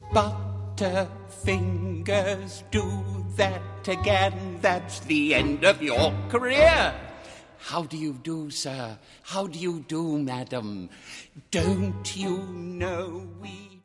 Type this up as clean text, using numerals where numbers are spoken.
Butterfingers, do that again. That's the end of your career. How do you do, sir? How do you do, madam? Don't you know we